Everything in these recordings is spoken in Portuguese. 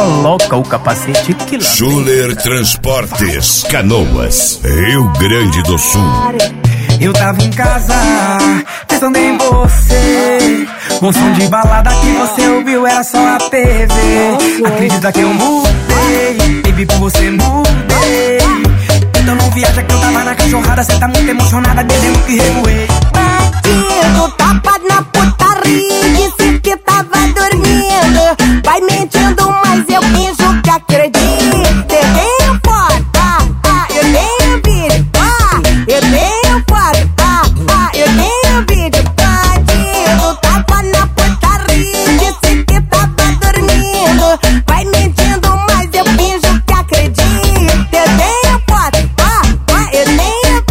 coloca o capacete que lá. Schuller Transportes, Canoas, Rio Grande do Sul. Eu tava em casa, pensando em você. Um som de balada que você ouviu era só a TV. Acredita que eu mudei, baby, por você mudei. Então não viaja que eu tava na cachorrada. Cê tá muito emocionada, dizendo que revoei. Bandido, tapa na putaria, disse que tava dormindo. Vai mentindo, mas eu finjo que acredito. Eu tenho foto, eu tenho vídeo, eu tenho foto, eu tenho vídeo. Bandido, tapa na putaria, disse que tava dormindo. Vai mentindo, mas eu finjo que acredito. Eu tenho foto, eu tenho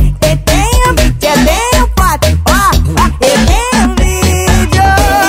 foto, eu tenho vídeo.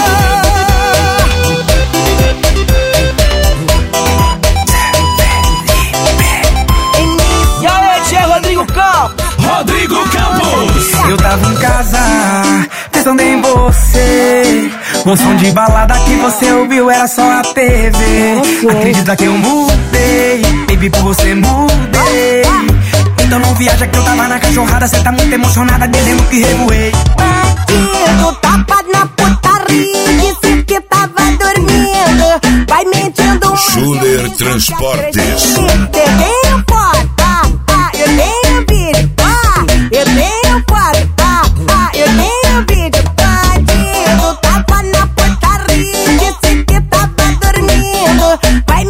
E aí, tia Rodrigo Campos? Rodrigo Campos. Eu tava em casa, pensando em você. Um som de balada que você ouviu era só a TV. Acredita que eu mudei, baby, por você mudei. Então não viaja que eu tava na cachorrada. Cê tá muito emocionada, dizendo que revoei. Bandido, tapa na putaria, disse que tava dormindo. Vai mentindo, mas Schuller Transportes. eu tenho foto, eu tenho vídeo, eu tenho foto, eu tenho vídeo. Bandido, tapa na putaria, disse que tava dormindo. Vai